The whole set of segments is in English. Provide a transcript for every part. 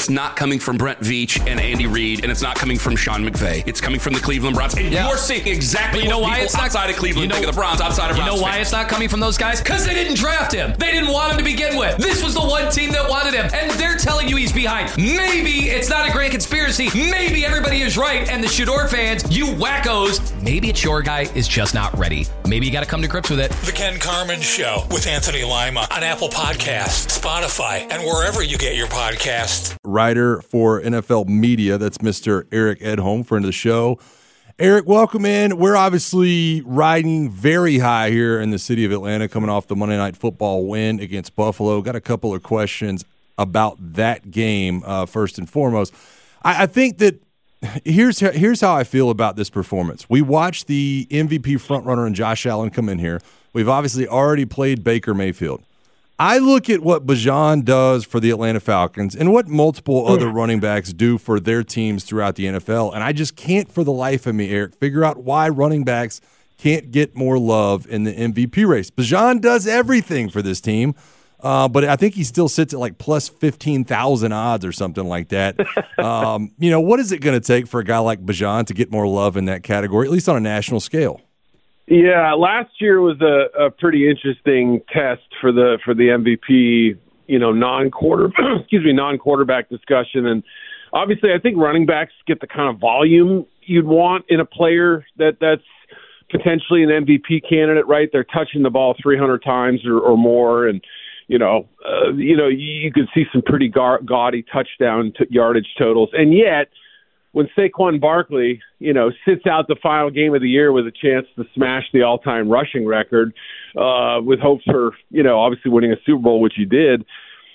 it's not coming from Brent Veach and Andy Reid, and it's not coming from Sean McVay. It's coming from the Cleveland Browns. And you're seeing exactly what people outside of Cleveland think of the Browns, outside of Browns. You know why it's not coming from those guys? Because they didn't draft him. They didn't want him to begin with. This was the one team that wanted him, and they're telling you he's behind. Maybe it's not a grand conspiracy. Maybe everybody is right, and the Shador fans, you wackos, maybe it's your guy is just not ready. Maybe you got to come to grips with it. The Ken Carman Show with Anthony Lima on Apple Podcasts, Spotify, and wherever you get your podcasts. Writer for NFL Media, that's Mr. Eric Edholm, friend of the show. Eric, welcome in. We're obviously riding very high here in the city of Atlanta, coming off the Monday Night Football win against Buffalo. Got a couple of questions about that game, first and foremost. I think that here's how I feel about this performance. We watched the MVP frontrunner and Josh Allen come in here. We've obviously already played Baker Mayfield. I look at what Bijan does for the Atlanta Falcons and what multiple other running backs do for their teams throughout the NFL, and I just can't for the life of me, Eric, figure out why running backs can't get more love in the MVP race. Bijan does everything for this team, but I think he still sits at like plus 15,000 odds or something like that. What is it going to take for a guy like Bijan to get more love in that category, at least on a national scale? Yeah, last year was a pretty interesting test for the MVP, non-quarterback discussion. And obviously I think running backs get the kind of volume you'd want in a player that's potentially an MVP candidate, right? They're touching the ball 300 times or more. And, you could see some pretty gaudy touchdown yardage totals. And yet, when Saquon Barkley, sits out the final game of the year with a chance to smash the all-time rushing record, with hopes for, obviously winning a Super Bowl, which he did,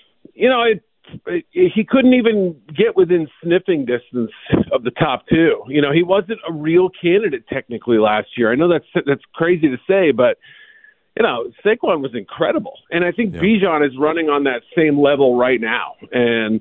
he couldn't even get within sniffing distance of the top two. He wasn't a real candidate technically last year. I know that's crazy to say, but Saquon was incredible. And I think Bijan is running on that same level right now. And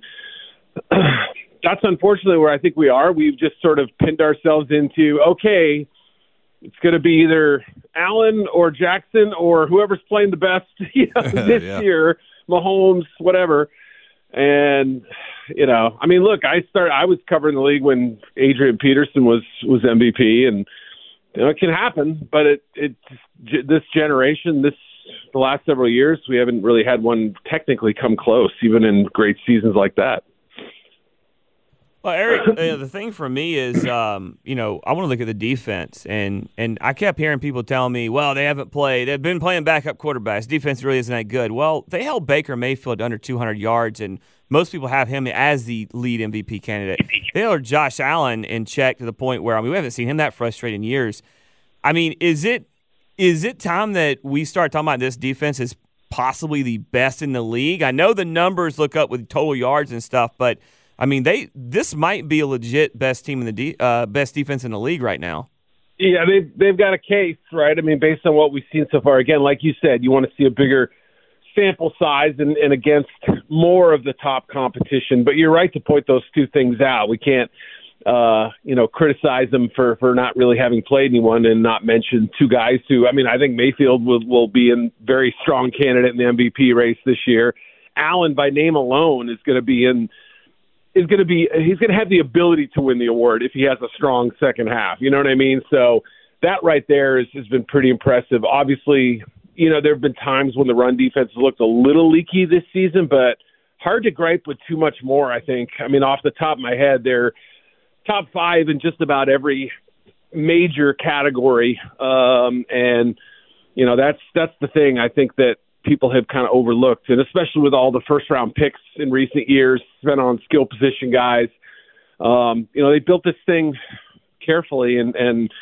that's unfortunately where I think we are. We've just sort of pinned ourselves into, okay, it's going to be either Allen or Jackson or whoever's playing the best this year, Mahomes, whatever. And, look, I was covering the league when Adrian Peterson was MVP, and it can happen, but this generation, the last several years, we haven't really had one technically come close, even in great seasons like that. Well, Eric, the thing for me is, I want to look at the defense, and I kept hearing people tell me, well, they've been playing backup quarterbacks. Defense really isn't that good. Well, they held Baker Mayfield under 200 yards, and most people have him as the lead MVP candidate. They held Josh Allen in check to the point where, we haven't seen him that frustrated in years. Is it time that we start talking about this defense as possibly the best in the league? I know the numbers look up with total yards and stuff, but this might be a legit best team in the best defense in the league right now. Yeah, they've got a case, right? Based on what we've seen so far. Again, like you said, you want to see a bigger sample size and against more of the top competition. But you're right to point those two things out. We can't, criticize them for not really having played anyone and not mention two guys who, I think Mayfield will be a very strong candidate in the MVP race this year. Allen, by name alone, is going to he's going to have the ability to win the award if he has a strong second half. You know what I mean? So that right there has been pretty impressive. Obviously, there have been times when the run defense looked a little leaky this season, but hard to gripe with too much more, I think. Off the top of my head, they're top 5 in just about every major category. And that's the thing I think that people have kind of overlooked, and especially with all the first-round picks in recent years spent on skill position guys. They built this thing carefully, and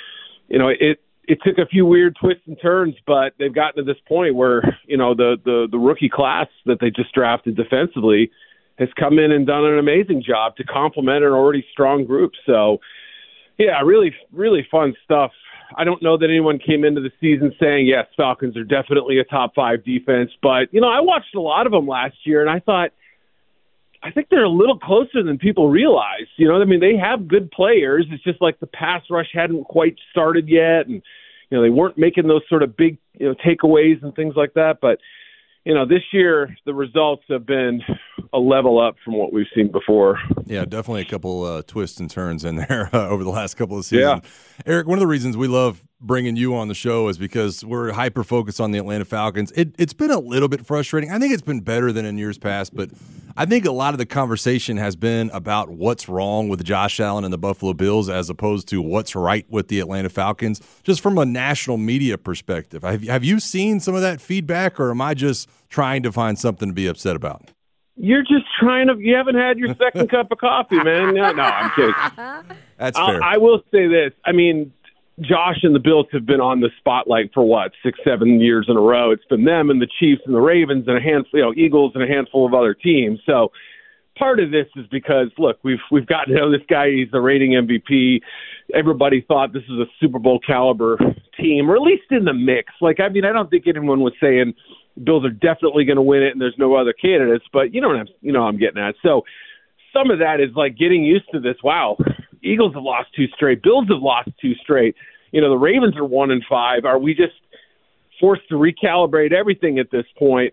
it took a few weird twists and turns, but they've gotten to this point where, the rookie class that they just drafted defensively has come in and done an amazing job to complement an already strong group. So, yeah, really, really fun stuff. I don't know that anyone came into the season saying, yes, Falcons are definitely a top 5 defense. But, I watched a lot of them last year, and I think they're a little closer than people realize. They have good players. It's just like the pass rush hadn't quite started yet, and, they weren't making those sort of big, takeaways and things like that. But, this year the results have been a level up from what we've seen before. Yeah, definitely a couple twists and turns in there over the last couple of seasons. Yeah. Eric, one of the reasons we love bringing you on the show is because we're hyper-focused on the Atlanta Falcons. It's been a little bit frustrating. I think it's been better than in years past, but I think a lot of the conversation has been about what's wrong with Josh Allen and the Buffalo Bills as opposed to what's right with the Atlanta Falcons, just from a national media perspective. Have you seen some of that feedback, or am I just trying to find something to be upset about? You're just you haven't had your second cup of coffee, man. No, I'm kidding. That's fair. I will say this. I mean, Josh and the Bills have been on the spotlight for 6-7 years in a row. It's been them and the Chiefs and the Ravens and a handful, Eagles and a handful of other teams. So part of this is because, look, we've gotten to know this guy. He's the reigning MVP. Everybody thought this was a Super Bowl caliber team, or at least in the mix. I don't think anyone was saying Bills are definitely going to win it and there's no other candidates, but I'm getting at. So some of that is getting used to this. Wow, Eagles have lost 2 straight. Bills have lost 2 straight. The Ravens are 1-5. Are we just forced to recalibrate everything at this point?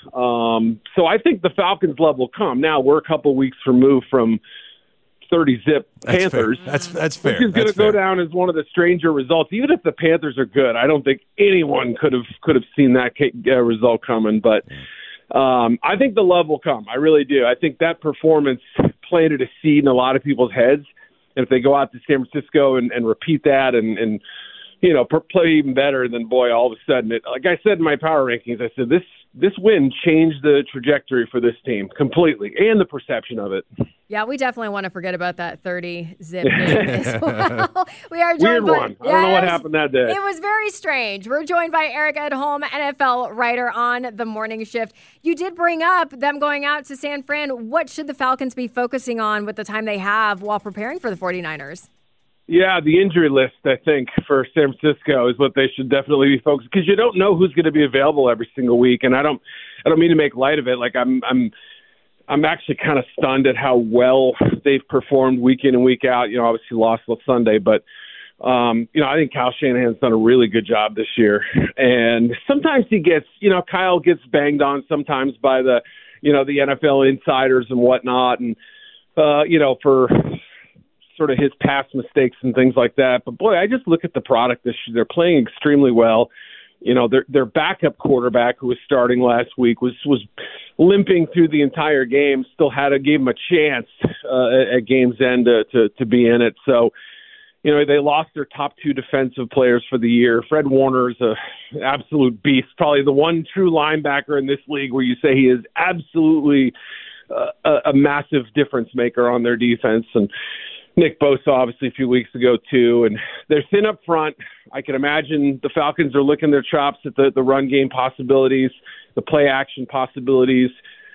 So I think the Falcons' love will come. Now we're a couple weeks removed from 30-zip Panthers. That's fair. Which is going to go down as one of the stranger results. Even if the Panthers are good, I don't think anyone could have seen that result coming. But I think the love will come. I really do. I think that performance planted a seed in a lot of people's heads. And if they go out to San Francisco and repeat that and play even better, then boy, all of a sudden, like I said in my power rankings, I said this win changed the trajectory for this team completely and the perception of it. Yeah, we definitely want to forget about that 30-zip game as well. We are joined Weird one. I don't know what happened that day. It was very strange. We're joined by Eric Edholm, NFL writer on The Morning Shift. You did bring up them going out to San Fran. What should the Falcons be focusing on with the time they have while preparing for the 49ers? Yeah, the injury list, I think, for San Francisco is what they should definitely be focused, because you don't know who's going to be available every single week. And I don't mean to make light of it. I'm actually kind of stunned at how well they've performed week in and week out. Obviously lost last Sunday, but I think Kyle Shanahan's done a really good job this year. And sometimes he gets, Kyle gets banged on sometimes by the NFL insiders and whatnot, and for sort of his past mistakes and things like that. But boy, I just look at the product this year. They're playing extremely well. Their backup quarterback, who was starting last week, was limping through the entire game. Still gave him a chance at game's end to be in it. So, they lost their top 2 defensive players for the year. Fred Warner is an absolute beast, probably the one true linebacker in this league where you say he is absolutely a massive difference maker on their defense. And Nick Bosa, obviously, a few weeks ago, too. And they're thin up front. I can imagine the Falcons are licking their chops at the run game possibilities, the play action possibilities,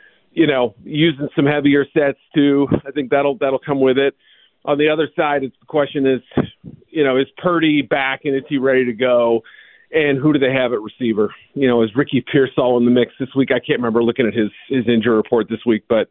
using some heavier sets, too. I think that'll come with it. On the other side, the question is, is Purdy back and is he ready to go? And who do they have at receiver? Is Ricky Pearsall in the mix this week? I can't remember looking at his injury report this week, but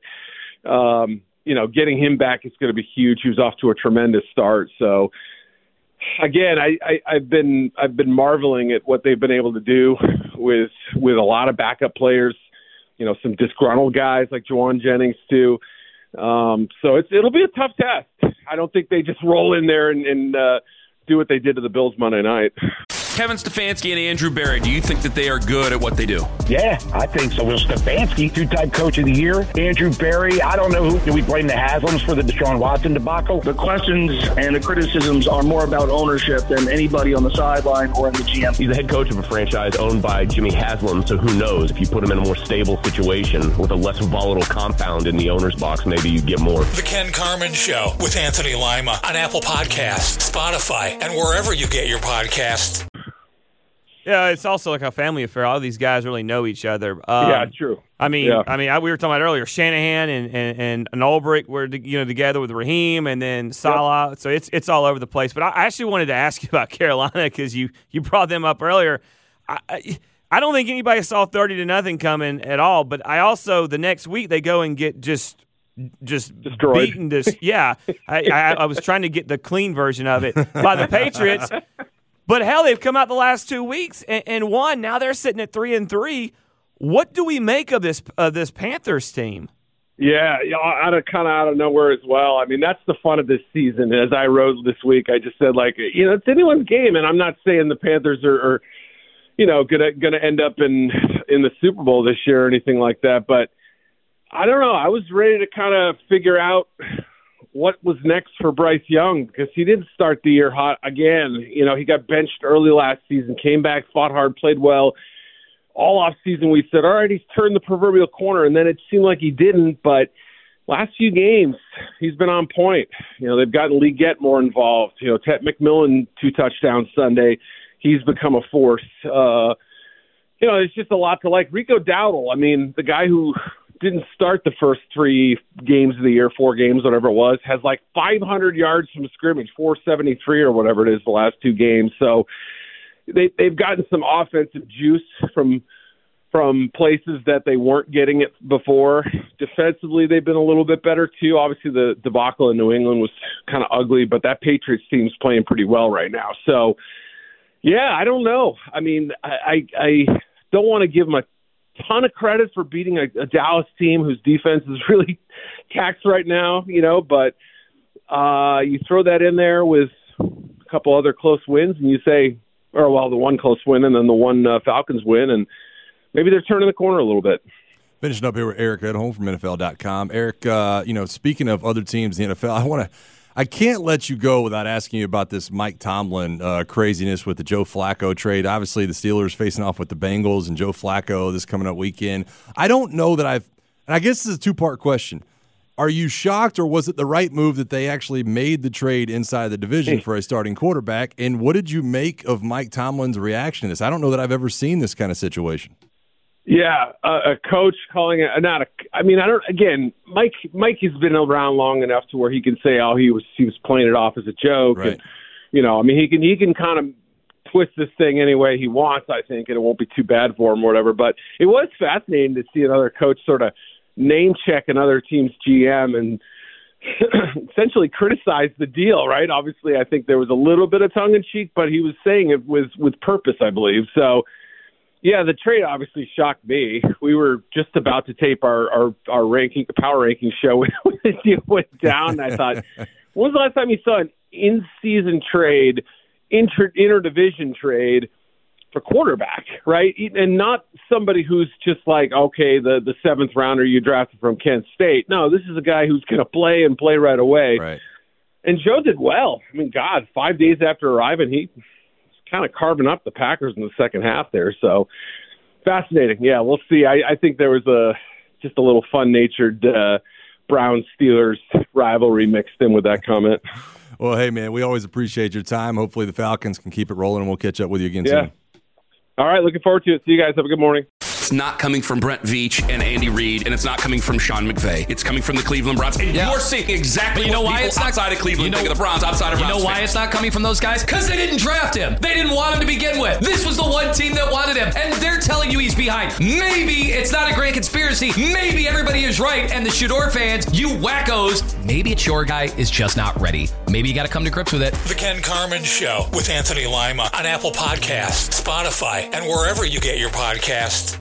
getting him back is going to be huge. He was off to a tremendous start. So again, I've been marveling at what they've been able to do with a lot of backup players, some disgruntled guys like Juwan Jennings too. So it'll be a tough test. I don't think they just roll in there and do what they did to the Bills Monday night. Kevin Stefanski and Andrew Berry, do you think that they are good at what they do? Yeah, I think so. Well, Stefanski, 2-time coach of the year. Andrew Berry, I don't know do we blame the Haslams for the Deshaun Watson debacle? The questions and the criticisms are more about ownership than anybody on the sideline or in the GM. He's the head coach of a franchise owned by Jimmy Haslam, so who knows? If you put him in a more stable situation with a less volatile compound in the owner's box, maybe you get more. The Ken Carman Show with Anthony Lima on Apple Podcasts, Spotify, and wherever you get your podcasts. Yeah, it's also like a family affair. All of these guys really know each other. Yeah, true. We were talking about earlier, Shanahan and Ulbrich were together with Raheem, and then Salah. Yep. So it's all over the place. But I actually wanted to ask you about Carolina because you brought them up earlier. I don't think anybody saw 30-0 coming at all. But I also the next week they go and get just destroyed. Beaten. I was trying to get the clean version of it by the Patriots. But hell, they've come out the last 2 weeks and won. Now they're sitting at 3-3. What do we make of this Panthers team? Yeah, out of nowhere as well. I mean, that's the fun of this season. As I wrote this week, I just said, it's anyone's game, and I'm not saying the Panthers are gonna end up in the Super Bowl this year or anything like that. But I don't know. I was ready to kind of figure out what was next for Bryce Young because he didn't start the year hot again. He got benched early last season, came back, fought hard, played well. All off season we said, all right, he's turned the proverbial corner, and then it seemed like he didn't. But last few games, he's been on point. They've gotten Lee Gett more involved. Ted McMillan 2 touchdowns Sunday. He's become a force. It's just a lot to like. Rico Dowdle, I mean, the guy who didn't start the first 3 games of the year, 4 games, whatever it was, has 500 yards from scrimmage, 473 or whatever it is the last 2 games. So they've gotten some offensive juice from places that they weren't getting it before. Defensively, they've been a little bit better too. Obviously, the debacle in New England was kind of ugly, but that Patriots team's playing pretty well right now. So, yeah, I don't know. I mean, I don't want to give them a ton of credit for beating a Dallas team whose defense is really taxed right now, but you throw that in there with a couple other close wins and you say, the one close win and then the one Falcons win, and maybe they're turning the corner a little bit. Finishing up here with Eric Edholm from NFL.com. Eric, speaking of other teams in the NFL, I can't let you go without asking you about this Mike Tomlin craziness with the Joe Flacco trade. Obviously, the Steelers facing off with the Bengals and Joe Flacco this coming up weekend. I don't know that and I guess this is a 2-part question. Are you shocked, or was it the right move that they actually made the trade inside the division for a starting quarterback? And what did you make of Mike Tomlin's reaction to this? I don't know that I've ever seen this kind of situation. Yeah, a coach calling it Mike has been around long enough to where he can say, he was playing it off as a joke. Right. And, he can kind of twist this thing any way he wants, I think, and it won't be too bad for him or whatever. But it was fascinating to see another coach sort of name check another team's GM and essentially criticize the deal, right? Obviously, I think there was a little bit of tongue-in-cheek, but he was saying it with purpose, I believe. So, yeah, the trade obviously shocked me. We were just about to tape our power ranking show when the deal went down. And I thought, when was the last time you saw an in-season trade, interdivision trade for quarterback, right? And not somebody who's just the 7th rounder you drafted from Kent State. No, this is a guy who's going to play and play right away. Right. And Joe did well. I mean, 5 days after arriving, he kind of carving up the Packers in the second half there. So fascinating. Yeah, we'll see. I think there was just a little fun-natured Browns-Steelers rivalry mixed in with that comment. Well, hey, man, we always appreciate your time. Hopefully the Falcons can keep it rolling, and we'll catch up with you again soon. All right, looking forward to it. See you guys. Have a good morning. It's not coming from Brent Veach and Andy Reid, and it's not coming from Sean McVay. It's coming from the Cleveland Browns. And you're seeing exactly why it's not outside of Cleveland think of the Browns outside of Browns. You know why it's not coming from those guys? Because they didn't draft him. They didn't want him to begin with. This was the one team that wanted him, and they're telling you he's behind. Maybe it's not a grand conspiracy. Maybe everybody is right, and the Shador fans, you wackos, maybe it's your guy is just not ready. Maybe you got to come to grips with it. The Ken Carman Show with Anthony Lima on Apple Podcasts, Spotify, and wherever you get your podcasts.